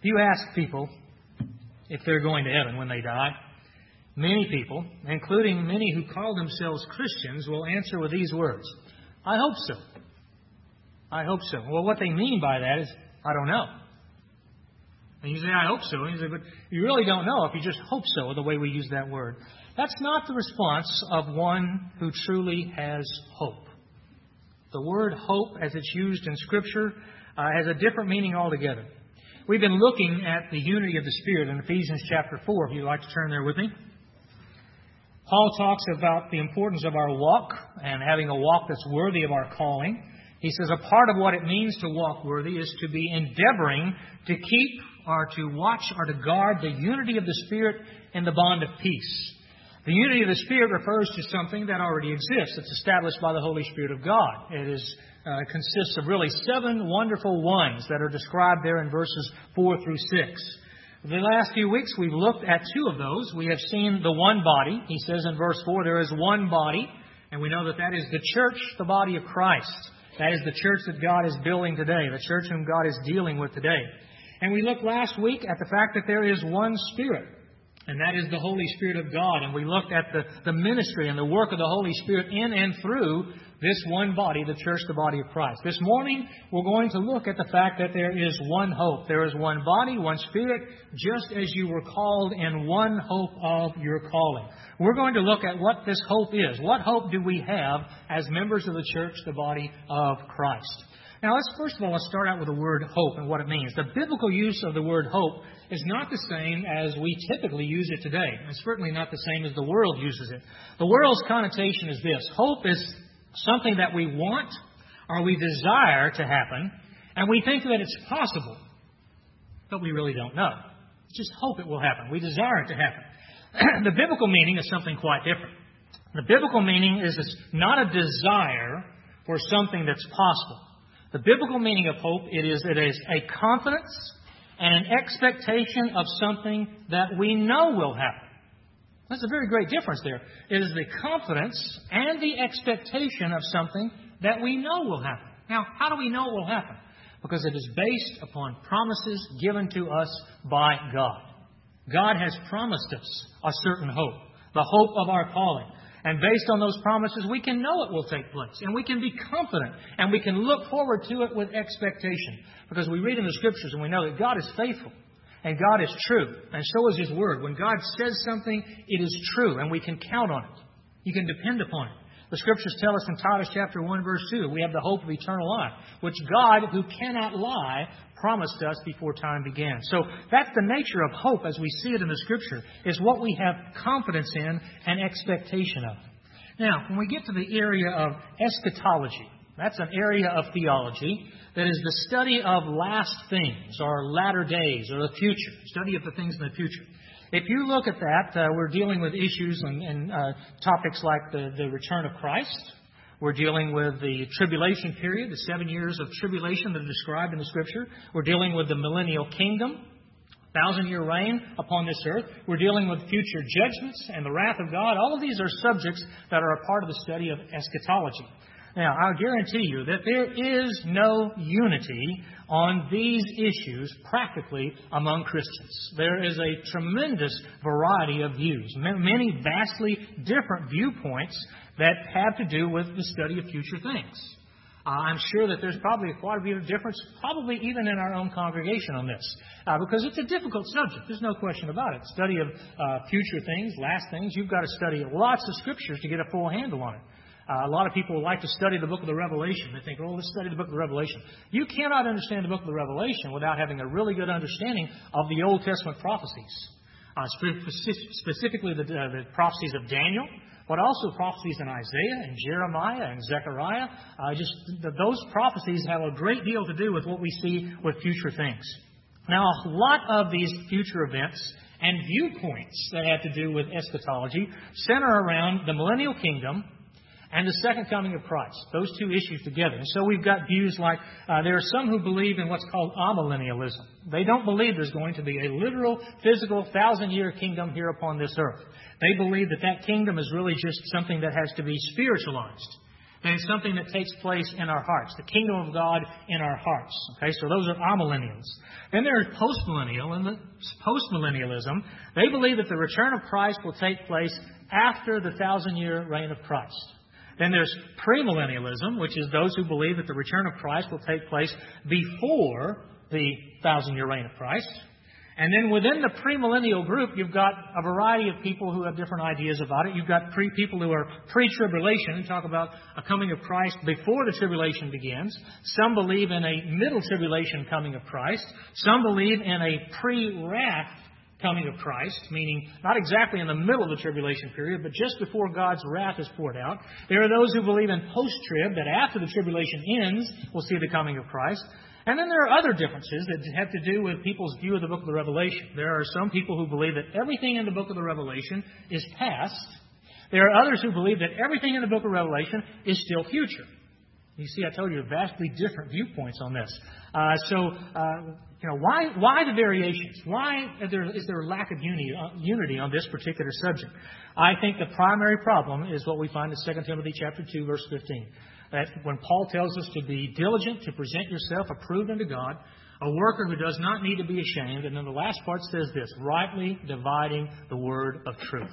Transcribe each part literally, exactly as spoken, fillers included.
you ask people if they're going to heaven when they die, many people, including many who call themselves Christians, will answer with these words: I hope so. I hope so. Well, what they mean by that is, I don't know. And you say, I hope so. And you say, but you really don't know if you just hope so, the way we use that word. That's not the response of one who truly has hope. The word hope, as it's used in Scripture, uh, has a different meaning altogether. We've been looking at the unity of the Spirit in Ephesians chapter four, if you'd like to turn there with me. Paul talks about the importance of our walk and having a walk that's worthy of our calling. He says a part of what it means to walk worthy is to be endeavoring to keep or to watch or to guard the unity of the Spirit in the bond of peace. The unity of the Spirit refers to something that already exists. It's established by the Holy Spirit of God. It is, uh, consists of really seven wonderful ones that are described there in verses four through six. The last few weeks we've looked at two of those. We have seen the one body. He says in verse four, there is one body, and we know that that is the church, the body of Christ. That is the church that God is building today, the church whom God is dealing with today. And we looked last week at the fact that there is one Spirit, and that is the Holy Spirit of God. And we looked at the, the ministry and the work of the Holy Spirit in and through this one body, the church, the body of Christ. This morning, we're going to look at the fact that there is one hope. There is one body, one Spirit, just as you were called in one hope of your calling. We're going to look at what this hope is. What hope do we have as members of the church, the body of Christ? Now, let's first of all, let's start out with the word hope and what it means. The biblical use of the word hope is not the same as we typically use it today. It's certainly not the same as the world uses it. The world's connotation is this: hope is something that we want or we desire to happen, and we think that it's possible, but we really don't know. Just hope it will happen. We desire it to happen. The biblical meaning is something quite different. The biblical meaning is it's not a desire for something that's possible. The biblical meaning of hope, it is, it is a confidence and an expectation of something that we know will happen. That's a very great difference there. It is the confidence and the expectation of something that we know will happen. Now, how do we know it will happen? Because it is based upon promises given to us by God. God has promised us a certain hope, the hope of our calling. And based on those promises, we can know it will take place. And we can be confident. And we can look forward to it with expectation. Because we read in the Scriptures and we know that God is faithful. And God is true. And so is His Word. When God says something, it is true. And we can count on it. You can depend upon it. The Scriptures tell us in Titus chapter one, verse two, we have the hope of eternal life, which God, who cannot lie, promised us before time began. So that's the nature of hope as we see it in the Scripture, is what we have confidence in and expectation of. Now, when we get to the area of eschatology, that's an area of theology that is the study of last things, or latter days, or the future, study of the things in the future. If you look at that, uh, we're dealing with issues and, and uh, topics like the, the return of Christ. We're dealing with the tribulation period, the seven years of tribulation that are described in the Scripture. We're dealing with the millennial kingdom, thousand-year reign upon this earth. We're dealing with future judgments and the wrath of God. All of these are subjects that are a part of the study of eschatology. Now, I'll guarantee you that there is no unity on these issues practically among Christians. There is a tremendous variety of views, many vastly different viewpoints that have to do with the study of future things. Uh, I'm sure that there's probably quite a bit of difference, probably even in our own congregation on this, uh, because it's a difficult subject. There's no question about it. Study of uh, future things, last things, you've got to study lots of Scriptures to get a full handle on it. Uh, a lot of people like to study the book of the Revelation. They think, oh, let's study the book of the Revelation. You cannot understand the book of the Revelation without having a really good understanding of the Old Testament prophecies, uh, specifically the, uh, the prophecies of Daniel, but also prophecies in Isaiah and Jeremiah and Zechariah. Uh, just those prophecies have a great deal to do with what we see with future things. Now, a lot of these future events and viewpoints that have to do with eschatology center around the millennial kingdom and the second coming of Christ. Those two issues together. And so we've got views like uh, there are some who believe in what's called amillennialism. They don't believe there's going to be a literal, physical, thousand-year kingdom here upon this earth. They believe that that kingdom is really just something that has to be spiritualized. then it's something that takes place in our hearts, the kingdom of God in our hearts. Okay, so those are amillennials. Then there's postmillennial, and the postmillennialism, they believe that the return of Christ will take place after the thousand-year reign of Christ. Then there's premillennialism, which is those who believe that the return of Christ will take place before the thousand-year reign of Christ. And then within the premillennial group, you've got a variety of people who have different ideas about it. You've got pre- people who are pre-tribulation, who talk about a coming of Christ before the tribulation begins. Some believe in a middle tribulation coming of Christ. Some believe in a pre-wrath coming of Christ, meaning not exactly in the middle of the tribulation period, but just before God's wrath is poured out. There are those who believe in post-trib, that after the tribulation ends, we'll see the coming of Christ. And then there are other differences that have to do with people's view of the book of the Revelation. There are some people who believe that everything in the book of the Revelation is past. There are others who believe that everything in the book of Revelation is still future. You see, I told you vastly different viewpoints on this. Uh, so, uh, you know, why why the variations? Why is there, is there a lack of unity, uh, unity on this particular subject? I think the primary problem is what we find in Second Timothy chapter two, verse fifteen. That when Paul tells us to be diligent, to present yourself approved unto God, a worker who does not need to be ashamed. And then the last part says this, rightly dividing the word of truth.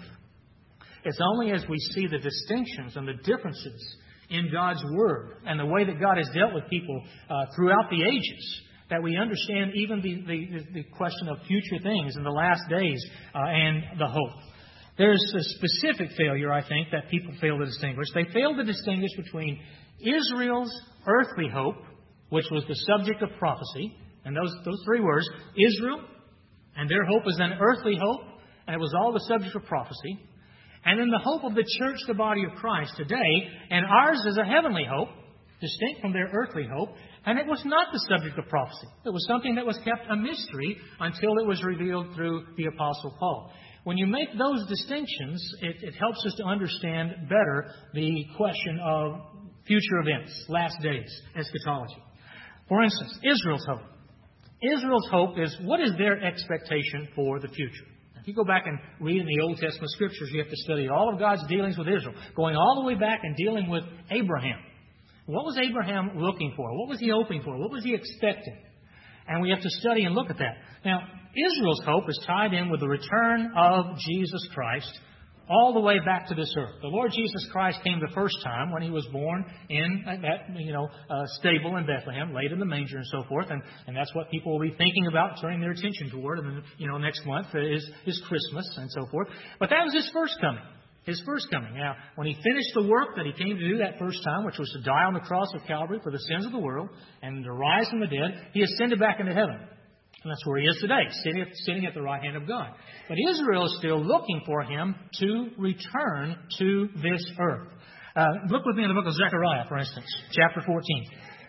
It's only as we see the distinctions and the differences in God's Word and the way that God has dealt with people uh, throughout the ages that we understand even the, the, the question of future things in the last days uh, and the hope. There's a specific failure, I think, that people fail to distinguish. They fail to distinguish between Israel's earthly hope, which was the subject of prophecy, and those, those three words, Israel, and their hope is an earthly hope, and it was all the subject of prophecy. And then the hope of the church, the body of Christ today, and ours is a heavenly hope, distinct from their earthly hope, and it was not the subject of prophecy. It was something that was kept a mystery until it was revealed through the Apostle Paul. When you make those distinctions, it, it helps us to understand better the question of future events, last days, eschatology. For instance, Israel's hope. Israel's hope is, what is their expectation for the future? If you go back and read in the Old Testament Scriptures, you have to study all of God's dealings with Israel, going all the way back and dealing with Abraham. What was Abraham looking for? What was he hoping for? What was he expecting? And we have to study and look at that. Now, Israel's hope is tied in with the return of Jesus Christ all the way back to this earth. The Lord Jesus Christ came the first time when He was born in that, you know, uh, stable in Bethlehem, laid in the manger and so forth, and, and that's what people will be thinking about, turning their attention toward. And then, you know, next month is, is Christmas and so forth. But that was His first coming. His first coming. Now, when He finished the work that He came to do that first time, which was to die on the cross of Calvary for the sins of the world and to rise from the dead, He ascended back into heaven. And that's where He is today, sitting at, sitting at the right hand of God. But Israel is still looking for Him to return to this earth. Uh, look with me in the book of Zechariah, for instance, chapter fourteen.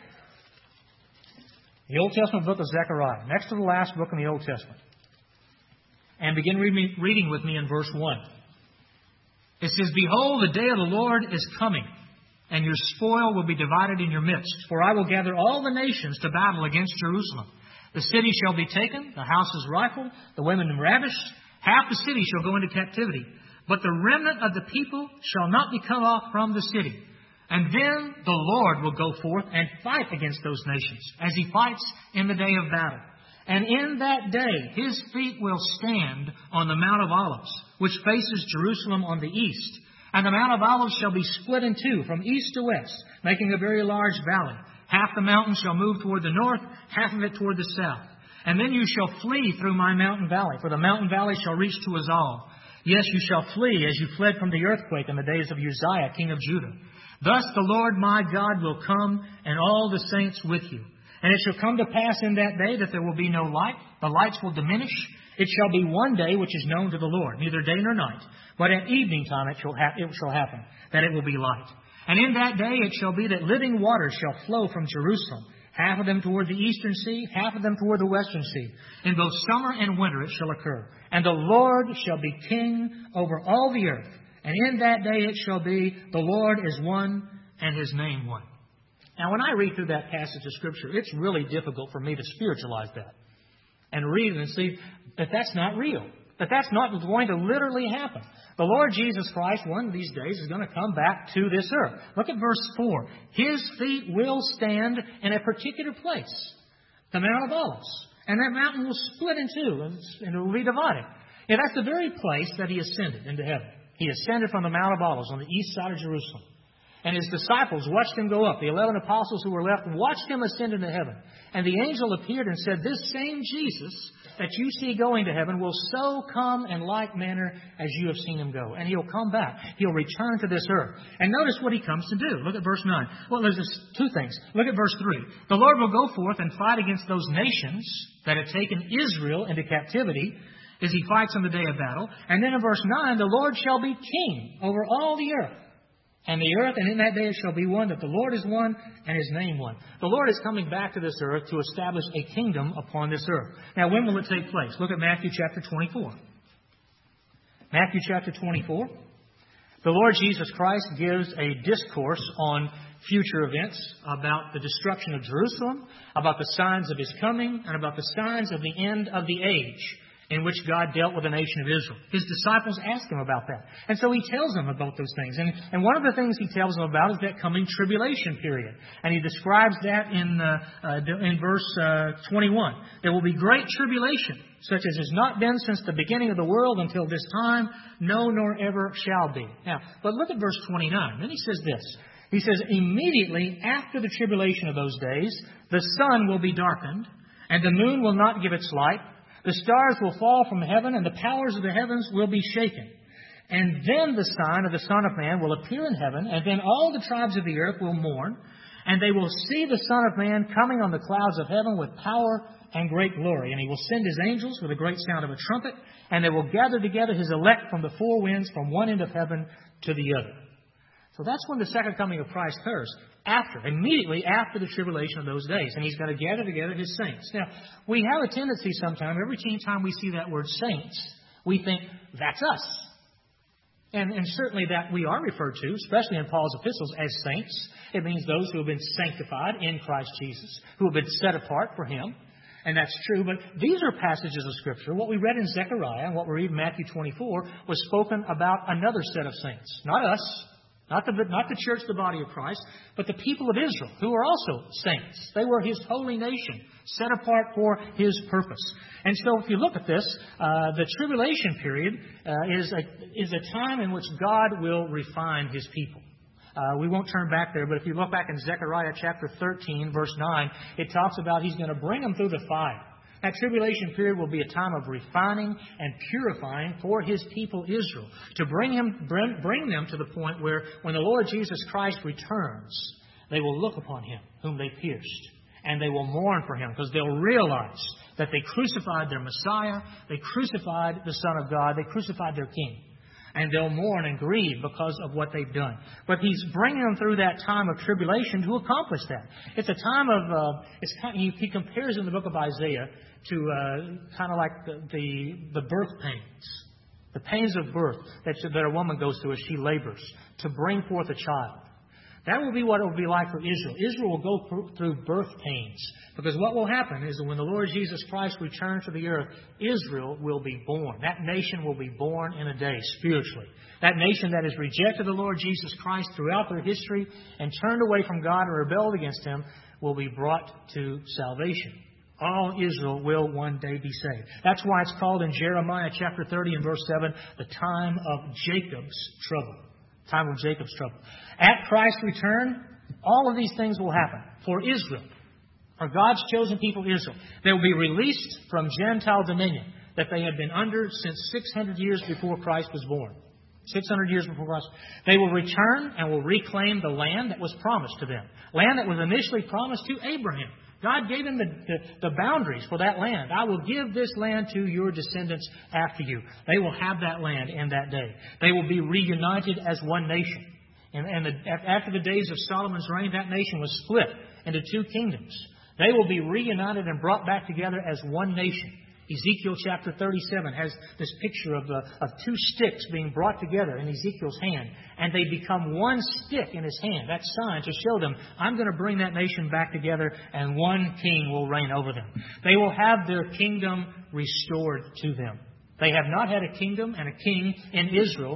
The Old Testament book of Zechariah, next to the last book in the Old Testament. And begin reading, reading with me in verse one. It says, Behold, the day of the Lord is coming, and your spoil will be divided in your midst. For I will gather all the nations to battle against Jerusalem. The city shall be taken, the houses rifled, the women ravished. Half the city shall go into captivity. But the remnant of the people shall not be cut off from the city. And then the Lord will go forth and fight against those nations, as He fights in the day of battle. And in that day His feet will stand on the Mount of Olives, which faces Jerusalem on the east. And the Mount of Olives shall be split in two, from east to west, making a very large valley. Half the mountain shall move toward the north, half of it toward the south. And then you shall flee through my mountain valley, for the mountain valley shall reach to Azal. Yes, you shall flee as you fled from the earthquake in the days of Uzziah, king of Judah. Thus the Lord my God will come, and all the saints with you. And it shall come to pass in that day that there will be no light. The lights will diminish. It shall be one day which is known to the Lord, neither day nor night. But at evening time it shall, ha- it shall happen, that it will be light. And in that day it shall be that living waters shall flow from Jerusalem, half of them toward the eastern sea, half of them toward the western sea. In both summer and winter it shall occur. And the Lord shall be king over all the earth. And in that day it shall be, the Lord is one, and His name one. Now, when I read through that passage of Scripture, it's really difficult for me to spiritualize that and read it and see that that's not real. that that's not going to literally happen. The Lord Jesus Christ, one of these days, is going to come back to this earth. Look at verse four. His feet will stand in a particular place, the Mount of Olives. And that mountain will split in two, and it will be divided. Yeah, that's the very place that He ascended into heaven. He ascended from the Mount of Olives on the east side of Jerusalem. And His disciples watched Him go up. The eleven apostles who were left watched Him ascend into heaven. And the angel appeared and said, this same Jesus that you see going to heaven will so come in like manner as you have seen Him go. And He'll come back. He'll return to this earth. And notice what He comes to do. Look at verse nine. Well, there's just two things. Look at verse three. The Lord will go forth and fight against those nations that have taken Israel into captivity as He fights on the day of battle. And then in verse nine, the Lord shall be king over all the earth. And the earth, and in that day it shall be one, that the Lord is one, and His name one. The Lord is coming back to this earth to establish a kingdom upon this earth. Now, when will it take place? Look at Matthew chapter twenty-four. Matthew chapter twenty-four. The Lord Jesus Christ gives a discourse on future events, about the destruction of Jerusalem, about the signs of His coming, and about the signs of the end of the age, in which God dealt with the nation of Israel. His disciples asked Him about that. And so He tells them about those things. And, and one of the things He tells them about is that coming tribulation period. And He describes that in, uh, uh, in verse uh, twenty-one. There will be great tribulation, such as has not been since the beginning of the world until this time, no nor ever shall be. Now, but look at verse twenty-nine. Then He says this. He says, immediately after the tribulation of those days, the sun will be darkened, and the moon will not give its light. The stars will fall from heaven, and the powers of the heavens will be shaken. And then the sign of the Son of Man will appear in heaven, and then all the tribes of the earth will mourn, and they will see the Son of Man coming on the clouds of heaven with power and great glory. And He will send His angels with a great sound of a trumpet, and they will gather together His elect from the four winds, from one end of heaven to the other. So that's when the second coming of Christ occurs. After, immediately after the tribulation of those days. And He's going to gather together His saints. Now, we have a tendency sometimes, every time we see that word saints, we think, that's us. And, and certainly that we are referred to, especially in Paul's epistles, as saints. It means those who have been sanctified in Christ Jesus, who have been set apart for Him. And that's true, but these are passages of Scripture. What we read in Zechariah and what we read in Matthew twenty-four was spoken about another set of saints. Not us. Not the, not the church, the body of Christ, but the people of Israel, who are also saints. They were His holy nation, set apart for His purpose. And so if you look at this, uh, the tribulation period uh, is, a, is a time in which God will refine His people. Uh, we won't turn back there, but if you look back in Zechariah chapter thirteen, verse nine, it talks about He's going to bring them through the fire. That tribulation period will be a time of refining and purifying for His people Israel, to bring him, bring, bring them to the point where when the Lord Jesus Christ returns, they will look upon Him whom they pierced, and they will mourn for Him, because they'll realize that they crucified their Messiah, they crucified the Son of God, they crucified their King. And they'll mourn and grieve because of what they've done. But He's bringing them through that time of tribulation to accomplish that. It's a time of, uh, it's kind of, he, he compares in the book of Isaiah to uh, kind of like the, the, the birth pains. The pains of birth that, that a woman goes through as she labors to bring forth a child. That will be what it will be like for Israel. Israel will go through birth pains. Because what will happen is that when the Lord Jesus Christ returns to the earth, Israel will be born. That nation will be born in a day, spiritually. That nation that has rejected the Lord Jesus Christ throughout their history and turned away from God and rebelled against Him will be brought to salvation. All Israel will one day be saved. That's why it's called in Jeremiah chapter thirty and verse seven, the time of Jacob's trouble. Time of Jacob's trouble. At Christ's return, all of these things will happen for Israel, for God's chosen people Israel. They will be released from Gentile dominion that they had been under since six hundred years before Christ was born. six hundred years before Christ. They will return and will reclaim the land that was promised to them. Land that was initially promised to Abraham. God gave him the, the, the boundaries for that land. I will give this land to your descendants after you. They will have that land in that day. They will be reunited as one nation. And, and the, after the days of Solomon's reign, that nation was split into two kingdoms. They will be reunited and brought back together as one nation. Ezekiel chapter thirty-seven has this picture of, the, of two sticks being brought together in Ezekiel's hand. And they become one stick in his hand. That sign to show them, I'm going to bring that nation back together and one king will reign over them. They will have their kingdom restored to them. They have not had a kingdom and a king in Israel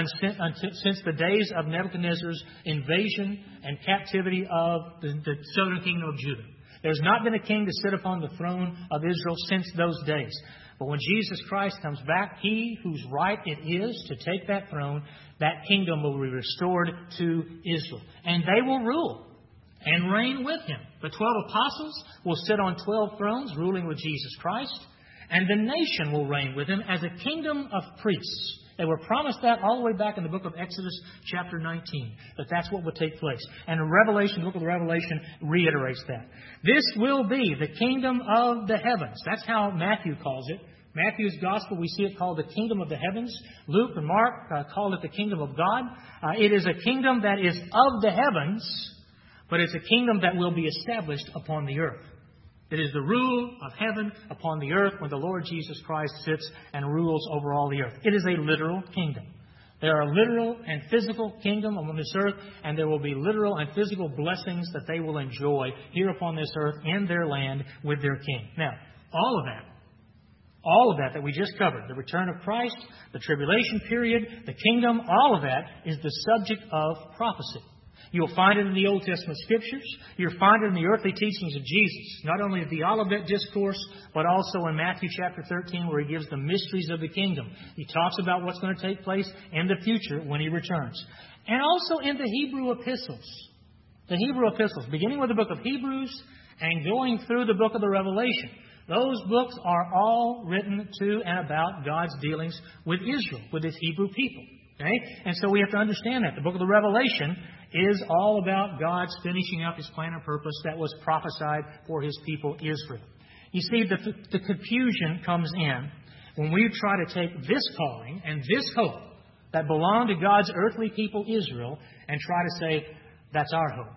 since the days of Nebuchadnezzar's invasion and captivity of the, the southern kingdom of Judah. There's not been a king to sit upon the throne of Israel since those days. But when Jesus Christ comes back, He whose right it is to take that throne, that kingdom will be restored to Israel. And they will rule and reign with Him. The twelve apostles will sit on twelve thrones, ruling with Jesus Christ. And the nation will reign with Him as a kingdom of priests. They were promised that all the way back in the book of Exodus chapter nineteen, that that's what would take place. And the Revelation, the book of the Revelation reiterates that. This will be the kingdom of the heavens. That's how Matthew calls it. Matthew's Gospel, we see it called the kingdom of the heavens. Luke and Mark uh, call it the kingdom of God. Uh, it is a kingdom that is of the heavens, but it's a kingdom that will be established upon the earth. It is the rule of heaven upon the earth when the Lord Jesus Christ sits and rules over all the earth. It is a literal kingdom. There are literal and physical kingdom on this earth, and there will be literal and physical blessings that they will enjoy here upon this earth in their land with their king. Now, all of that, all of that that we just covered, the return of Christ, the tribulation period, the kingdom, all of that is the subject of prophecy. You'll find it in the Old Testament Scriptures. You'll find it in the earthly teachings of Jesus. Not only the Olivet Discourse, but also in Matthew chapter thirteen, where He gives the mysteries of the kingdom. He talks about what's going to take place in the future when He returns. And also in the Hebrew epistles. The Hebrew epistles, beginning with the book of Hebrews and going through the book of the Revelation. Those books are all written to and about God's dealings with Israel, with His Hebrew people. Okay? And so we have to understand that. The book of the Revelation is all about God's finishing up His plan and purpose that was prophesied for His people Israel. You see, the, the confusion comes in when we try to take this calling and this hope that belong to God's earthly people Israel and try to say, that's our hope.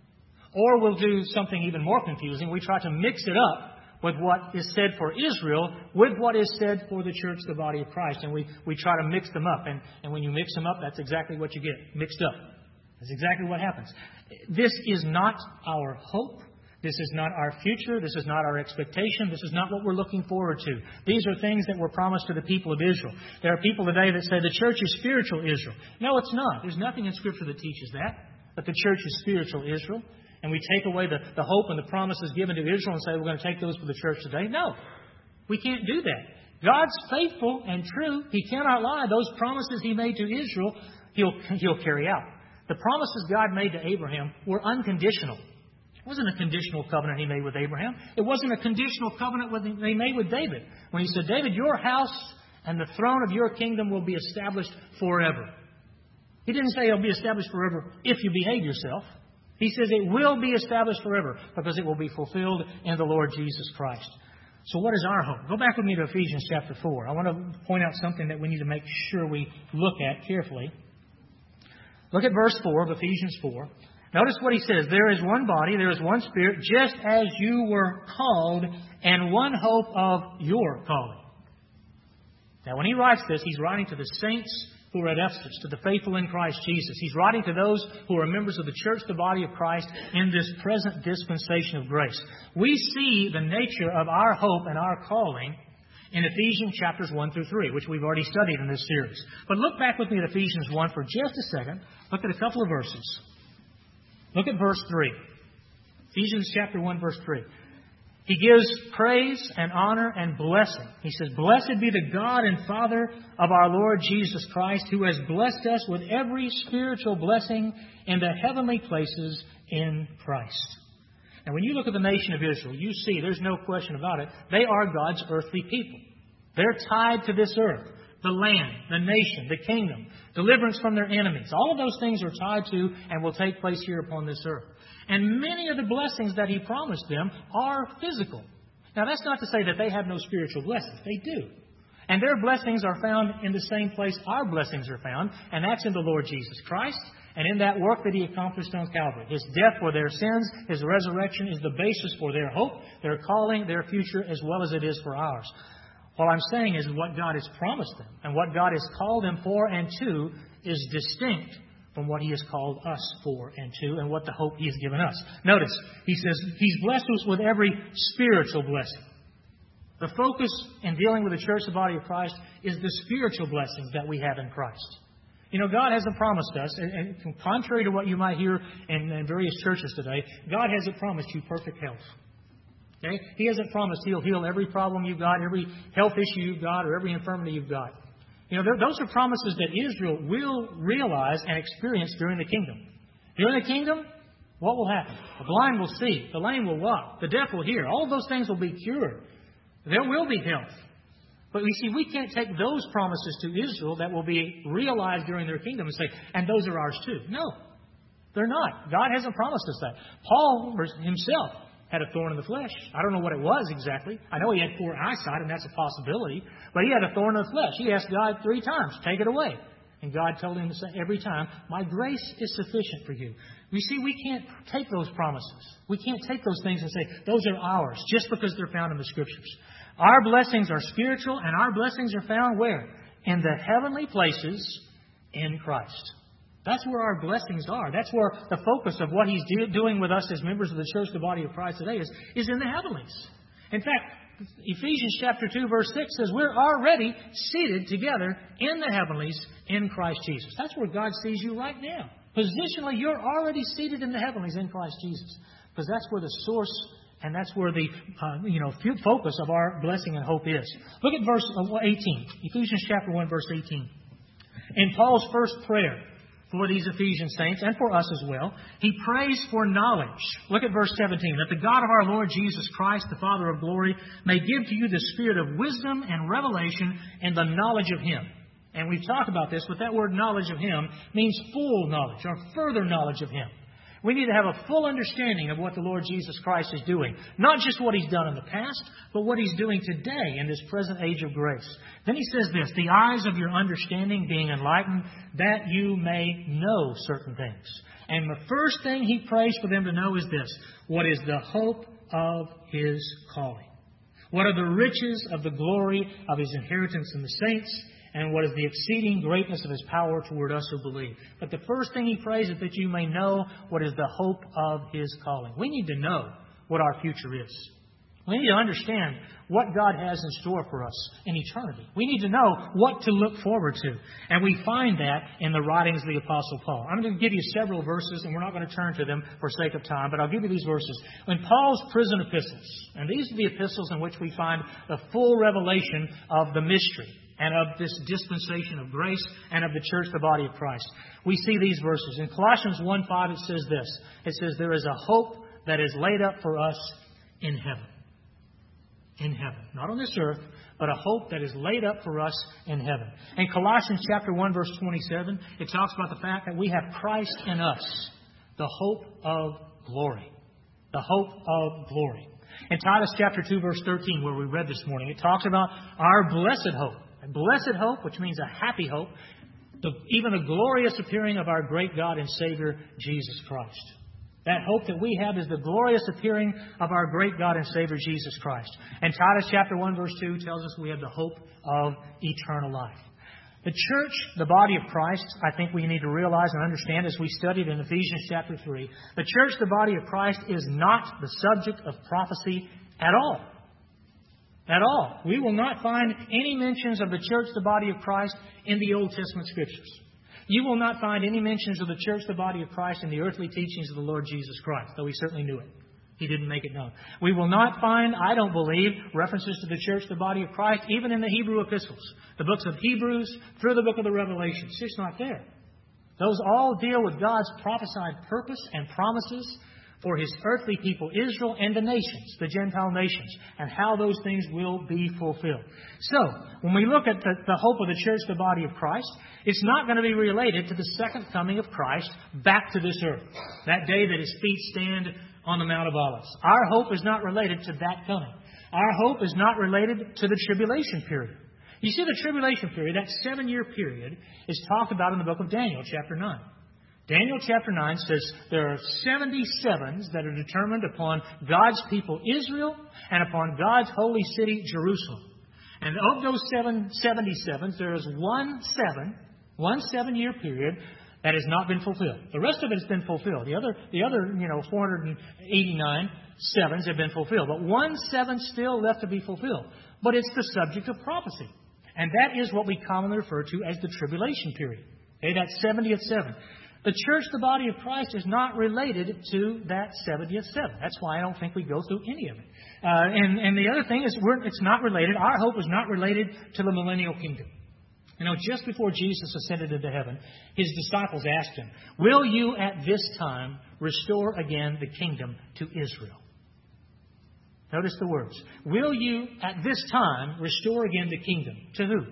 Or we'll do something even more confusing. We try to mix it up with what is said for Israel with what is said for the church, the body of Christ. And we, we try to mix them up. And, and when you mix them up, that's exactly what you get, mixed up. That's exactly what happens. This is not our hope. This is not our future. This is not our expectation. This is not what we're looking forward to. These are things that were promised to the people of Israel. There are people today that say the church is spiritual Israel. No, it's not. There's nothing in Scripture that teaches that, that the church is spiritual Israel. And we take away the, the hope and the promises given to Israel and say we're going to take those for the church today. No, we can't do that. God's faithful and true. He cannot lie. Those promises He made to Israel, He'll, he'll carry out. The promises God made to Abraham were unconditional. It wasn't a conditional covenant He made with Abraham. It wasn't a conditional covenant He made with David. When He said, David, your house and the throne of your kingdom will be established forever. He didn't say it'll be established forever if you behave yourself. He says it will be established forever because it will be fulfilled in the Lord Jesus Christ. So what is our hope? Go back with me to Ephesians chapter four. I want to point out something that we need to make sure we look at carefully. Look at verse four of Ephesians four. Notice what he says. There is one body, there is one Spirit, just as you were called, and one hope of your calling. Now when he writes this, he's writing to the saints who are at Ephesus, to the faithful in Christ Jesus. He's writing to those who are members of the church, the body of Christ, in this present dispensation of grace. We see the nature of our hope and our calling in Ephesians chapters one through three, which we've already studied in this series. But look back with me at Ephesians one for just a second. Look at a couple of verses. Look at verse three. Ephesians chapter one, verse three. He gives praise and honor and blessing. He says, Blessed be the God and Father of our Lord Jesus Christ, who has blessed us with every spiritual blessing in the heavenly places in Christ. Now, when you look at the nation of Israel, you see, there's no question about it, they are God's earthly people. They're tied to this earth, the land, the nation, the kingdom, deliverance from their enemies. All of those things are tied to and will take place here upon this earth. And many of the blessings that He promised them are physical. Now, that's not to say that they have no spiritual blessings. They do. And their blessings are found in the same place our blessings are found, and that's in the Lord Jesus Christ and in that work that He accomplished on Calvary. His death for their sins, His resurrection is the basis for their hope, their calling, their future, as well as it is for ours. What I'm saying is what God has promised them and what God has called them for and to is distinct from what He has called us for and to and what the hope He has given us. Notice, He says He's blessed us with every spiritual blessing. The focus in dealing with the church, the body of Christ, is the spiritual blessings that we have in Christ. You know, God hasn't promised us, and, and contrary to what you might hear in, in various churches today, God hasn't promised you perfect health. Okay? He hasn't promised He'll heal every problem you've got, every health issue you've got, or every infirmity you've got. You know, those are promises that Israel will realize and experience during the kingdom. During the kingdom, what will happen? The blind will see. The lame will walk. The deaf will hear. All of those things will be cured. There will be health. But you see, we can't take those promises to Israel that will be realized during their kingdom and say, and those are ours too. No, they're not. God hasn't promised us that. Paul himself had a thorn in the flesh. I don't know what it was exactly. I know he had poor eyesight, and that's a possibility. But he had a thorn in the flesh. He asked God three times, take it away. And God told him to say every time, my grace is sufficient for you. You see, we can't take those promises. We can't take those things and say, those are ours, just because they're found in the Scriptures. Our blessings are spiritual, and our blessings are found where? In the heavenly places in Christ. That's where our blessings are. That's where the focus of what He's do- doing with us as members of the church, the body of Christ today, is, is in the heavenlies. In fact, Ephesians chapter two, verse six says we're already seated together in the heavenlies in Christ Jesus. That's where God sees you right now. Positionally, you're already seated in the heavenlies in Christ Jesus. Because that's where the source and that's where the uh, you know focus of our blessing and hope is. Look at verse eighteen. Ephesians chapter one, verse eighteen. In Paul's first prayer for these Ephesian saints and for us as well, he prays for knowledge. Look at verse seventeen. That the God of our Lord Jesus Christ, the Father of glory, may give to you the spirit of wisdom and revelation and the knowledge of Him. And we've talked about this, but that word knowledge of Him means full knowledge or further knowledge of Him. We need to have a full understanding of what the Lord Jesus Christ is doing. Not just what He's done in the past, but what He's doing today in this present age of grace. Then he says this, the eyes of your understanding being enlightened, that you may know certain things. And the first thing he prays for them to know is this, what is the hope of His calling? What are the riches of the glory of His inheritance in the saints? And what is the exceeding greatness of His power toward us who believe? But the first thing he prays is that you may know what is the hope of His calling. We need to know what our future is. We need to understand what God has in store for us in eternity. We need to know what to look forward to. And we find that in the writings of the Apostle Paul. I'm going to give you several verses, and we're not going to turn to them for sake of time, but I'll give you these verses. In Paul's prison epistles, and these are the epistles in which we find the full revelation of the mystery and of this dispensation of grace and of the church, the body of Christ. We see these verses. In Colossians one five, it says this. It says, there is a hope that is laid up for us in heaven. In heaven. Not on this earth, but a hope that is laid up for us in heaven. In Colossians chapter one, verse twenty-seven, it talks about the fact that we have Christ in us, the hope of glory. The hope of glory. In Titus chapter two, verse thirteen, where we read this morning, it talks about our blessed hope. A blessed hope, which means a happy hope, the, even a glorious appearing of our great God and Savior, Jesus Christ. That hope that we have is the glorious appearing of our great God and Savior, Jesus Christ. And Titus chapter one, verse two tells us we have the hope of eternal life. The church, the body of Christ, I think we need to realize and understand as we studied in Ephesians chapter three, the church, the body of Christ, is not the subject of prophecy at all. At all. We will not find any mentions of the church, the body of Christ, in the Old Testament Scriptures. You will not find any mentions of the church, the body of Christ, in the earthly teachings of the Lord Jesus Christ, though He certainly knew it. He didn't make it known. We will not find, I don't believe, references to the church, the body of Christ, even in the Hebrew epistles. The books of Hebrews, through the book of the Revelation. It's just not there. Those all deal with God's prophesied purpose and promises for His earthly people, Israel, and the nations, the Gentile nations, and how those things will be fulfilled. So, when we look at the, the hope of the church, the body of Christ, it's not going to be related to the second coming of Christ back to this earth, that day that His feet stand on the Mount of Olives. Our hope is not related to that coming. Our hope is not related to the tribulation period. You see, the tribulation period, that seven-year period, is talked about in the book of Daniel, chapter nine. Daniel chapter nine says there are seventy-sevens that are determined upon God's people Israel and upon God's holy city Jerusalem. And of those seven seventy-sevens, there is one seven, one seven-year period that has not been fulfilled. The rest of it has been fulfilled. The other, the other, you know, four hundred eighty-nine sevens have been fulfilled. But one seven still left to be fulfilled. but it's the subject of prophecy. And that is what we commonly refer to as the tribulation period. Okay, that seventieth seven. The church, the body of Christ, is not related to that seventieth seven. That's why I don't think we go through any of it. Uh, and, and the other thing is we're, it's not related. Our hope is not related to the millennial kingdom. You know, just before Jesus ascended into heaven, His disciples asked Him, "Will you at this time restore again the kingdom to Israel?" Notice the words. Will you at this time restore again the kingdom? To who?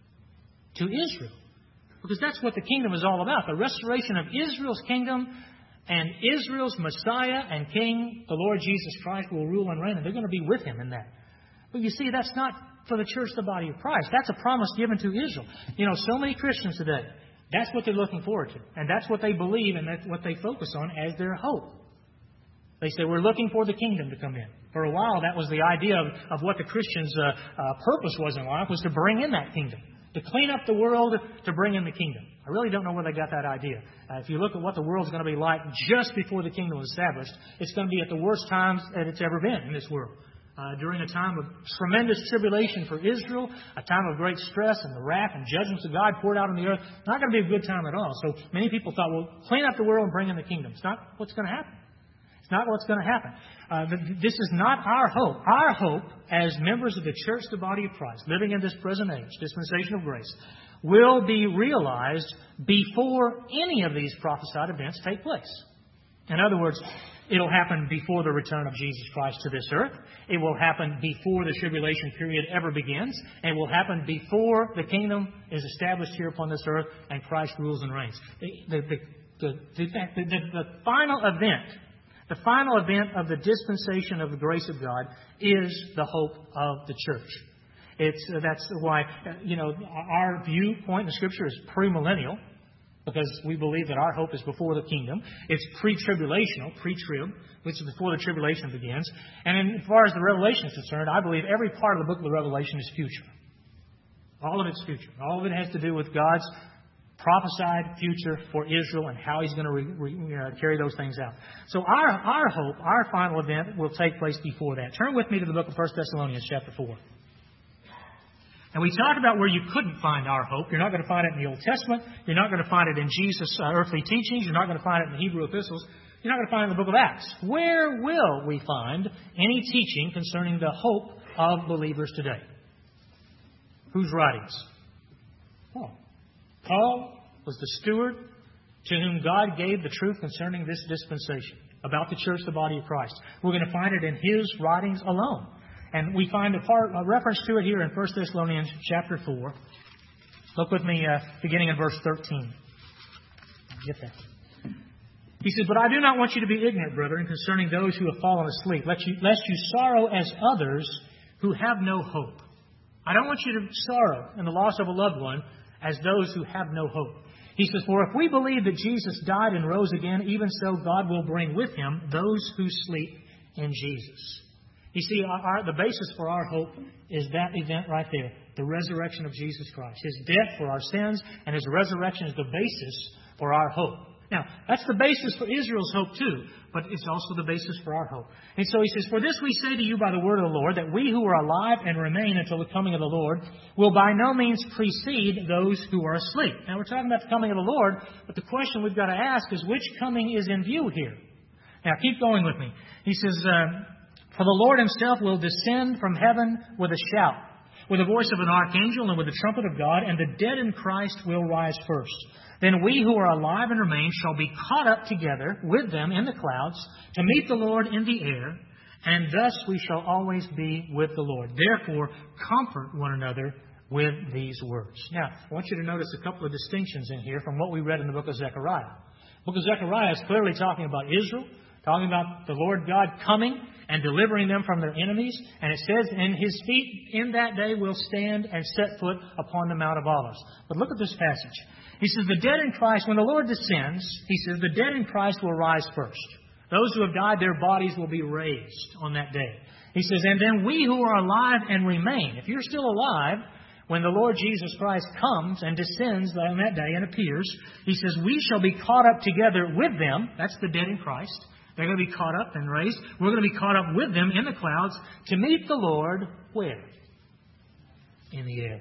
To Israel. Because that's what the kingdom is all about. The restoration of Israel's kingdom, and Israel's Messiah and King, the Lord Jesus Christ, will rule and reign, and they're going to be with Him in that. But you see, that's not for the church, the body of Christ. That's a promise given to Israel. You know, so many Christians today, that's what they're looking forward to. And that's what they believe, and that's what they focus on as their hope. They say, we're looking for the kingdom to come in. For a while, that was the idea of, of what the Christians' uh, uh, purpose was in life, was to bring in that kingdom. To clean up the world, to bring in the kingdom. I really don't know where they got that idea. Uh, if you look at what the world's going to be like just before the kingdom was established, it's going to be at the worst times that it's ever been in this world. Uh, during a time of tremendous tribulation for Israel, a time of great stress and the wrath and judgments of God poured out on the earth. Not going to be a good time at all. So many people thought, well, clean up the world and bring in the kingdom. It's not what's going to happen. It's not what's going to happen. Uh, this is not our hope. Our hope as members of the church, the body of Christ, living in this present age, dispensation of grace, will be realized before any of these prophesied events take place. In other words, it'll happen before the return of Jesus Christ to this earth. It will happen before the tribulation period ever begins. And it will happen before the kingdom is established here upon this earth and Christ rules and reigns. The, the, the, the, the, the, the final event The final event of the dispensation of the grace of God is the hope of the church. It's uh, that's why uh, you know our viewpoint in the Scripture is premillennial, because we believe that our hope is before the kingdom. It's pre-tribulational, pre-trib, which is before the tribulation begins. And in, as far as the Revelation is concerned, I believe every part of the book of the Revelation is future. All of it's future. All of it has to do with God's prophesied future for Israel and how He's going to re, re, uh, carry those things out. So our, our hope, our final event will take place before that. Turn with me to the book of First Thessalonians chapter four. And we talked about where you couldn't find our hope. You're not going to find it in the Old Testament. You're not going to find it in Jesus' uh, earthly teachings. You're not going to find it in the Hebrew epistles. You're not going to find it in the book of Acts. Where will we find any teaching concerning the hope of believers today? Whose writings? Paul. Paul was the steward to whom God gave the truth concerning this dispensation, about the church, the body of Christ. We're going to find it in his writings alone. And we find a, part, a reference to it here in First Thessalonians chapter four. Look with me, uh, beginning in verse thirteen. Get that. He says, "But I do not want you to be ignorant, brethren, concerning those who have fallen asleep, lest you, lest you sorrow as others who have no hope." I don't want you to sorrow in the loss of a loved one as those who have no hope. He says, "For if we believe that Jesus died and rose again, even so God will bring with Him those who sleep in Jesus." You see, our, our, the basis for our hope is that event right there, the resurrection of Jesus Christ. His death for our sins and His resurrection is the basis for our hope. Now, that's the basis for Israel's hope too, but it's also the basis for our hope. And so he says, "For this we say to you by the word of the Lord, that we who are alive and remain until the coming of the Lord will by no means precede those who are asleep." Now, we're talking about the coming of the Lord, but the question we've got to ask is, which coming is in view here? Now, keep going with me. He says, uh, "For the Lord Himself will descend from heaven with a shout, with the voice of an archangel and with the trumpet of God, and the dead in Christ will rise first. Then we who are alive and remain shall be caught up together with them in the clouds to meet the Lord in the air, and thus we shall always be with the Lord. Therefore, comfort one another with these words." Now, I want you to notice a couple of distinctions in here from what we read in the book of Zechariah. The book of Zechariah is clearly talking about Israel, talking about the Lord God coming and delivering them from their enemies. And it says, "And His feet in that day will stand and set foot upon the Mount of Olives." But look at this passage. He says, "The dead in Christ," when the Lord descends, He says, "the dead in Christ will rise first. Those who have died, their bodies will be raised on that day." He says, "And then we who are alive and remain." If you're still alive, when the Lord Jesus Christ comes and descends on that day and appears, He says, "we shall be caught up together with them." That's the dead in Christ. They're going to be caught up and raised. We're going to be caught up with them in the clouds to meet the Lord where? in the air.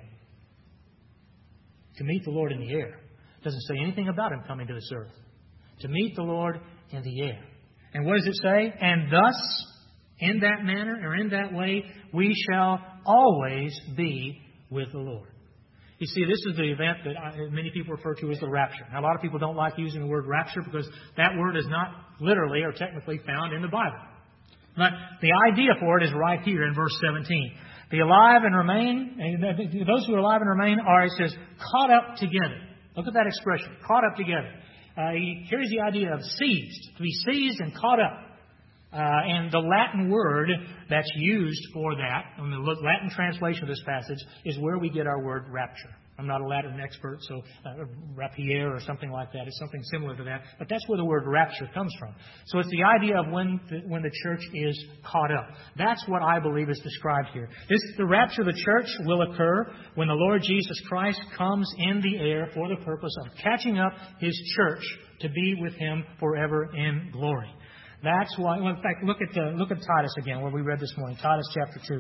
To meet the Lord in the air. It doesn't say anything about Him coming to this earth. To meet the Lord in the air. And what does it say? And thus, in that manner or in that way, we shall always be with the Lord. You see, this is the event that I, many people refer to as the rapture. Now, a lot of people don't like using the word rapture because that word is not literally or technically found in the Bible. But the idea for it is right here in verse seventeen. The alive and remain, those who are alive and remain are, it says, caught up together. Look at that expression, caught up together. Uh, he carries the idea of seized, to be seized and caught up. Uh, and the Latin word that's used for that, and the Latin translation of this passage, is where we get our word rapture. I'm not a Latin expert, so uh, rapier or something like that. It's something similar to that. But that's where the word rapture comes from. So it's the idea of when the, when the church is caught up. That's what I believe is described here. This, the rapture of the church will occur when the Lord Jesus Christ comes in the air for the purpose of catching up His church to be with Him forever in glory. That's why, well, in fact, look at the, look at Titus again, where we read this morning. Titus chapter two.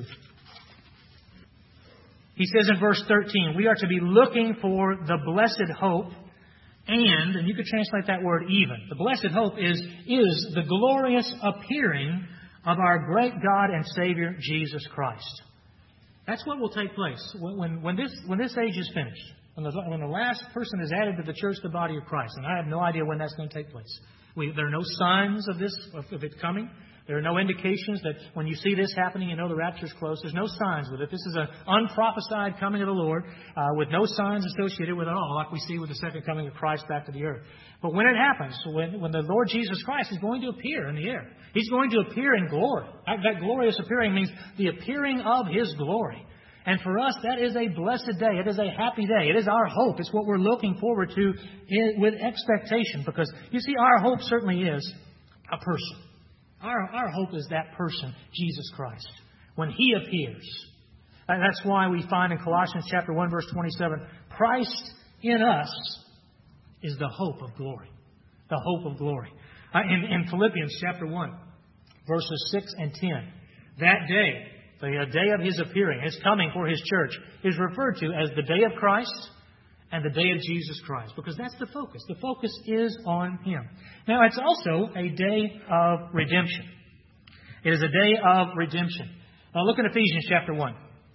He says in verse thirteen, we are to be looking for the blessed hope and, and you could translate that word even. The blessed hope is, is the glorious appearing of our great God and Savior, Jesus Christ. That's what will take place when, when, when, this, when this age is finished. When the, when the last person is added to the church, the body of Christ. And I have no idea when that's going to take place. We, there are no signs of this, of, of it coming. There are no indications that when you see this happening, you know the rapture is close. There's no signs with it. This is an unprophesied coming of the Lord uh, with no signs associated with it at all, like we see with the second coming of Christ back to the earth. But when it happens, when, when the Lord Jesus Christ is going to appear in the air, He's going to appear in glory. That, that glorious appearing means the appearing of His glory. And for us, that is a blessed day. It is a happy day. It is our hope. It's what we're looking forward to in, with expectation. Because, you see, our hope certainly is a person. Our, our hope is that person, Jesus Christ, when He appears. And that's why we find in Colossians chapter one, verse twenty-seven, Christ in us is the hope of glory. The hope of glory. Uh, in, in Philippians chapter one, verses six and ten, that day, the day of His appearing, His coming for His church, is referred to as the day of Christ and the day of Jesus Christ, because that's the focus. The focus is on Him. Now, it's also a day of redemption. It is a day of redemption. Now, look at Ephesians chapter one.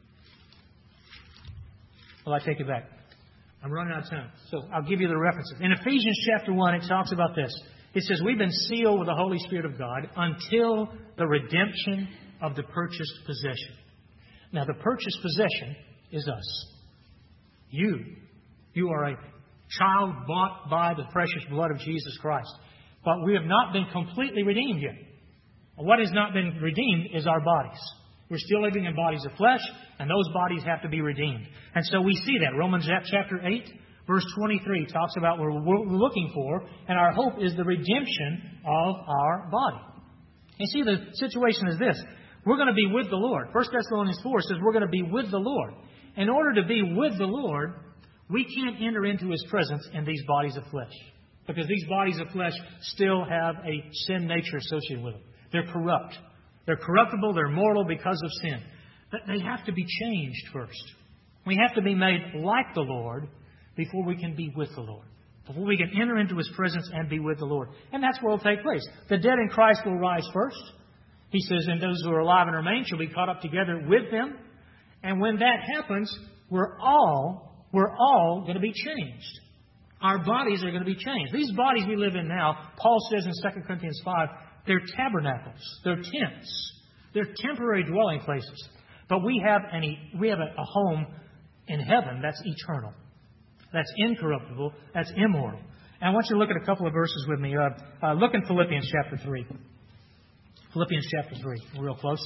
Well, I take it back. I'm running out of time, so I'll give you the references. In Ephesians chapter one, it talks about this. It says, we've been sealed with the Holy Spirit of God until the redemption of the purchased possession. Now, the purchased possession is us. You. You are a child bought by the precious blood of Jesus Christ. But we have not been completely redeemed yet. What has not been redeemed is our bodies. We're still living in bodies of flesh, and those bodies have to be redeemed. And so we see that. Romans chapter eight, verse twenty-three talks about what we're looking for, and our hope is the redemption of our body. You see, the situation is this. We're going to be with the Lord. First Thessalonians four says we're going to be with the Lord. In order to be with the Lord, we can't enter into His presence in these bodies of flesh. Because these bodies of flesh still have a sin nature associated with them. They're corrupt. They're corruptible. They're mortal because of sin. But they have to be changed first. We have to be made like the Lord before we can be with the Lord. Before we can enter into His presence and be with the Lord. And that's what will take place. The dead in Christ will rise first. He says, and those who are alive and remain shall be caught up together with them. And when that happens, we're all, we're all going to be changed. Our bodies are going to be changed. These bodies we live in now, Paul says in Second Corinthians five, they're tabernacles. They're tents. They're temporary dwelling places. But we have any, we have a, a home in heaven that's eternal. That's incorruptible. That's immortal. And I want you to look at a couple of verses with me. Uh, uh, look in Philippians chapter three. Philippians chapter three. We're real close.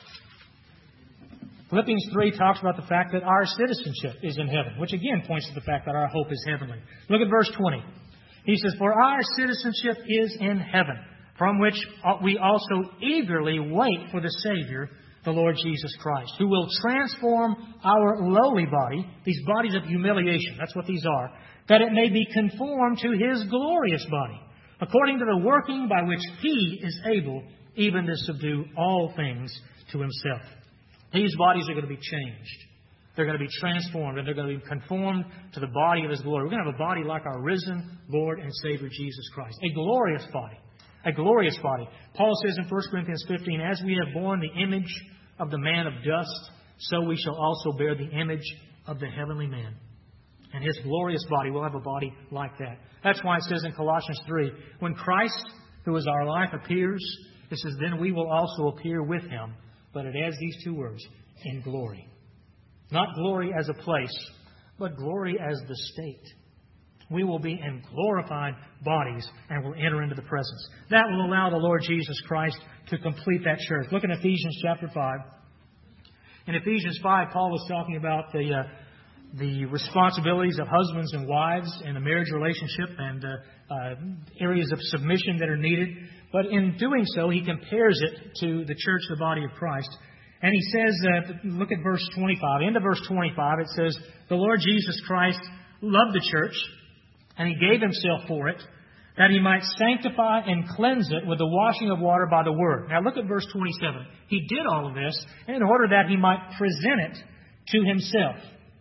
Philippians three talks about the fact that our citizenship is in heaven, which again points to the fact that our hope is heavenly. Look at verse twenty. He says, for our citizenship is in heaven, from which we also eagerly wait for the Savior, the Lord Jesus Christ, who will transform our lowly body, these bodies of humiliation, that's what these are, that it may be conformed to His glorious body, according to the working by which He is able even to subdue all things to Himself. These bodies are going to be changed. They're going to be transformed, and they're going to be conformed to the body of His glory. We're going to have a body like our risen Lord and Savior Jesus Christ. A glorious body. A glorious body. Paul says in First Corinthians fifteen, as we have borne the image of the man of dust, so we shall also bear the image of the heavenly man. And His glorious body, we'll have a body like that. That's why it says in Colossians three, when Christ, who is our life, appears, it says, then we will also appear with Him. But it adds these two words, in glory. Not glory as a place, but glory as the state. We will be in glorified bodies and will enter into the presence. That will allow the Lord Jesus Christ to complete that church. Look in Ephesians chapter five. In Ephesians five, Paul was talking about the uh, the responsibilities of husbands and wives in a marriage relationship and uh, uh, areas of submission that are needed. But in doing so, he compares it to the church, the body of Christ. And he says, uh, look at verse twenty-five. Into verse twenty-five, it says, the Lord Jesus Christ loved the church, and He gave Himself for it, that He might sanctify and cleanse it with the washing of water by the Word. Now look at verse twenty-seven. He did all of this in order that He might present it to Himself.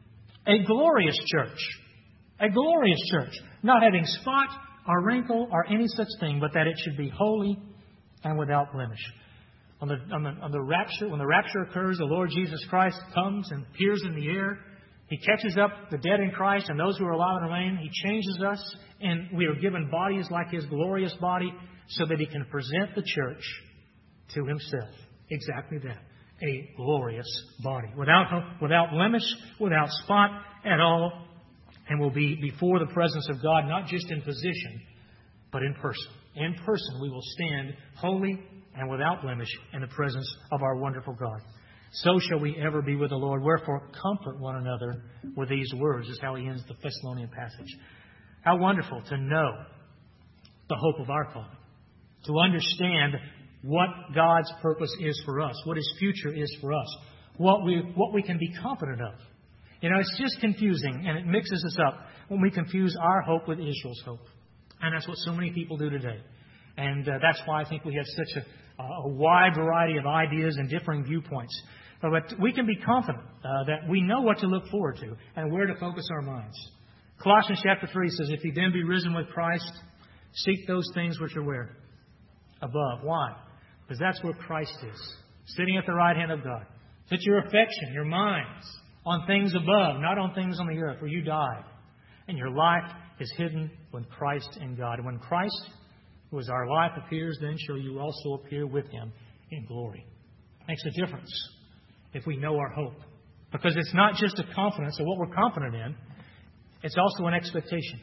A glorious church. A glorious church. Not having spot or wrinkle or any such thing, but that it should be holy and without blemish. On the, on the, on the rapture, when the rapture occurs, the Lord Jesus Christ comes and appears in the air. He catches up the dead in Christ and those who are alive and remain. He changes us, and we are given bodies like His glorious body so that He can present the church to Himself. Exactly that. A glorious body. Without, without blemish, without spot at all. And will be before the presence of God, not just in position, but in person. In person we will stand holy and without blemish in the presence of our wonderful God. So shall we ever be with the Lord. Wherefore, comfort one another with these words, is how he ends the Thessalonian passage. How wonderful to know the hope of our calling. To understand what God's purpose is for us. What His future is for us. What we, what we can be confident of. You know, it's just confusing, and it mixes us up when we confuse our hope with Israel's hope. And that's what so many people do today. And uh, that's why I think we have such a, a wide variety of ideas and differing viewpoints. But we can be confident uh, that we know what to look forward to and where to focus our minds. Colossians chapter three says, if you then be risen with Christ, seek those things which are where? Above. Why? Because that's where Christ is, sitting at the right hand of God. Set your affection, your minds, on things above, not on things on the earth, where you died. And your life is hidden with Christ in God. And when Christ, who is our life, appears, then shall you also appear with Him in glory. It makes a difference if we know our hope. Because it's not just a confidence of what we're confident in, it's also an expectation.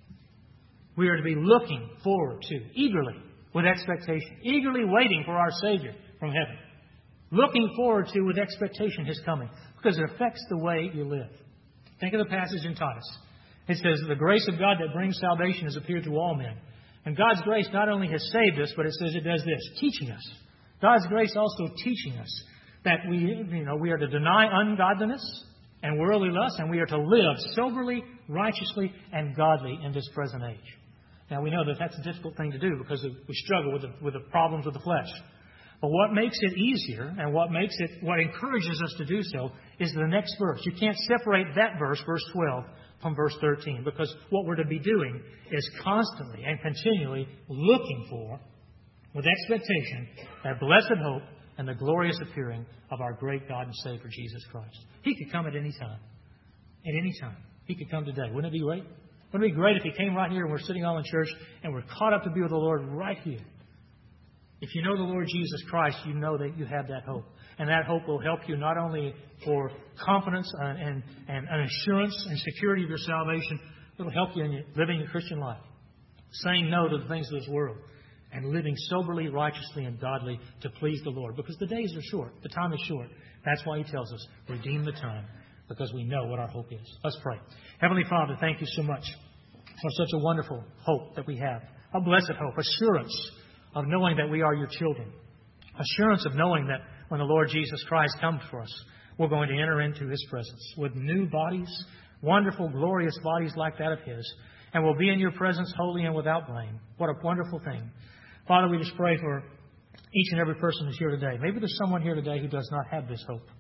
We are to be looking forward to, eagerly, with expectation, eagerly waiting for our Savior from heaven. Looking forward to, with expectation, His coming. Because it affects the way you live. Think of the passage in Titus. It says, the grace of God that brings salvation has appeared to all men. And God's grace not only has saved us, but it says it does this, teaching us. God's grace also teaching us that we, you know, we are to deny ungodliness and worldly lust, and we are to live soberly, righteously, and godly in this present age. Now, we know that that's a difficult thing to do because we struggle with the, with the problems of the flesh. But what makes it easier and what makes it, what encourages us to do so is the next verse. You can't separate that verse, verse twelve, from verse thirteen, because what we're to be doing is constantly and continually looking for, with expectation, that blessed hope and the glorious appearing of our great God and Savior, Jesus Christ. He could come at any time. At any time. He could come today. Wouldn't it be great? Wouldn't it be great if He came right here and we're sitting all in church and we're caught up to be with the Lord right here? If you know the Lord Jesus Christ, you know that you have that hope. And that hope will help you not only for confidence and, and, and an assurance and security of your salvation, it will help you in your, living your Christian life. Saying no to the things of this world. And living soberly, righteously, and godly to please the Lord. Because the days are short. The time is short. That's why He tells us, redeem the time. Because we know what our hope is. Let's pray. Heavenly Father, thank You so much for such a wonderful hope that we have. A blessed hope. Assurance of knowing that we are Your children. Assurance of knowing that when the Lord Jesus Christ comes for us, we're going to enter into His presence with new bodies, wonderful, glorious bodies like that of His, and we'll be in Your presence holy and without blame. What a wonderful thing. Father, we just pray for each and every person who's here today. Maybe there's someone here today who does not have this hope.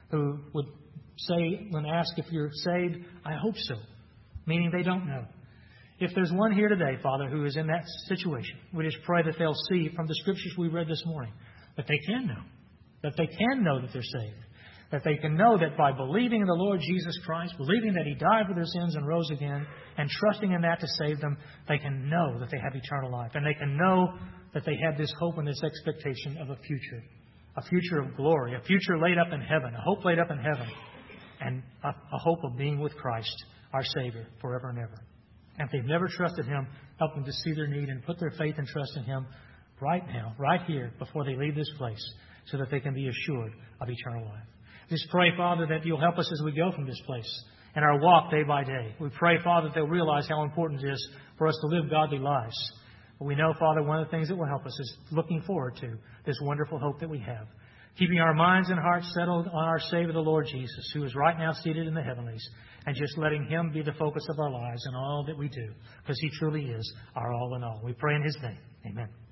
who would say, when asked if you're saved, I hope so, meaning they don't know. If there's one here today, Father, who is in that situation, we just pray that they'll see from the Scriptures we read this morning that they can know, that they can know that they're saved, that they can know that by believing in the Lord Jesus Christ, believing that He died for their sins and rose again, and trusting in that to save them, they can know that they have eternal life. And they can know that they have this hope and this expectation of a future, a future of glory, a future laid up in heaven, a hope laid up in heaven, and a, a hope of being with Christ, our Savior, forever and ever. And if they've never trusted Him, help them to see their need and put their faith and trust in Him right now, right here, before they leave this place, so that they can be assured of eternal life. Just pray, Father, that You'll help us as we go from this place in our walk day by day. We pray, Father, that they'll realize how important it is for us to live godly lives. But we know, Father, one of the things that will help us is looking forward to this wonderful hope that we have. Keeping our minds and hearts settled on our Savior, the Lord Jesus, who is right now seated in the heavenlies, and just letting Him be the focus of our lives and all that we do, because He truly is our all in all. We pray in His name. Amen.